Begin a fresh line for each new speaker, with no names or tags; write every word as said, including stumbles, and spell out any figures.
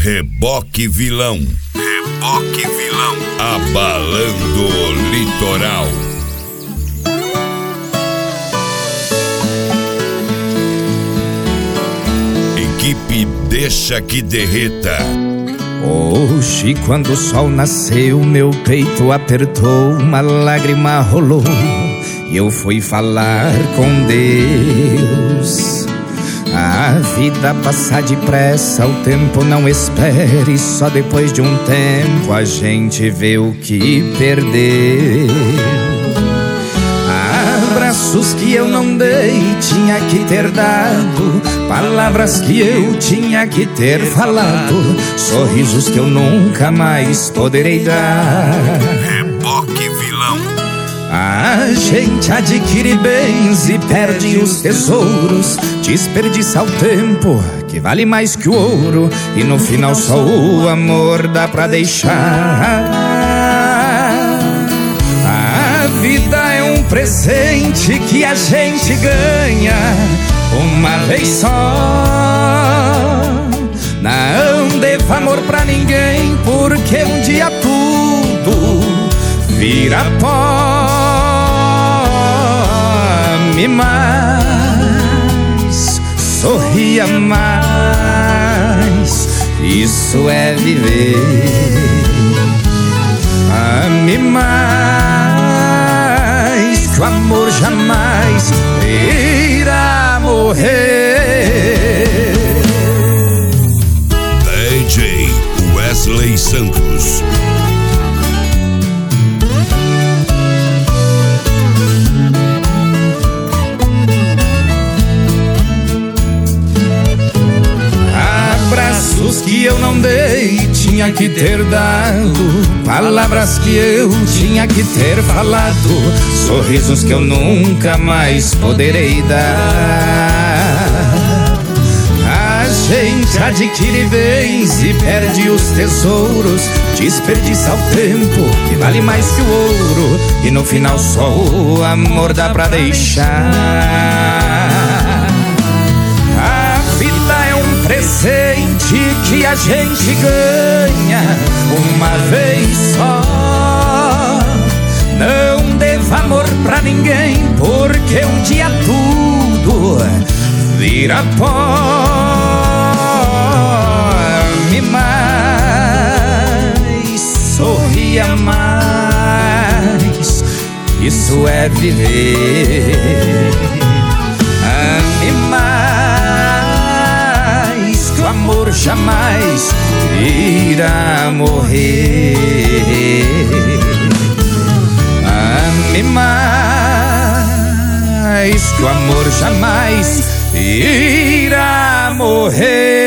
Reboque Vilão. Reboque Vilão. Abalando o litoral. Equipe Deixa que Derreta.
Hoje, quando o sol nasceu, meu peito apertou, uma lágrima rolou e eu fui falar com Deus. A vida passa depressa, o tempo não espere, só depois de um tempo a gente vê o que perdeu. Abraços que eu não dei, tinha que ter dado, palavras que eu tinha que ter falado, sorrisos que eu nunca mais poderei dar.
Reboque Vilão.
A gente adquire bens e perde os tesouros, desperdiça o tempo que vale mais que o ouro, e no final só o amor dá pra deixar. A vida é um presente que a gente ganha uma vez só. Não deva amor pra ninguém, porque um dia tudo vira pó. Ame mais, sorria mais, isso é viver. Ame mais, que o amor jamais irá morrer.
D J Wesley Santos.
Abraços que eu não dei, tinha que ter dado, palavras que eu tinha que ter falado, sorrisos que eu nunca mais poderei dar. A gente adquire bens e perde os tesouros, desperdiça o tempo que vale mais que o ouro, e no final só o amor dá pra deixar. A vida é um presente que a gente ganha uma vez só. Não deva amor pra ninguém, porque um dia tudo vira pó. Ame mais, sorria mais, isso é viver. Ame mais, que o amor jamais irá morrer. Ame mais, que o amor jamais irá morrer.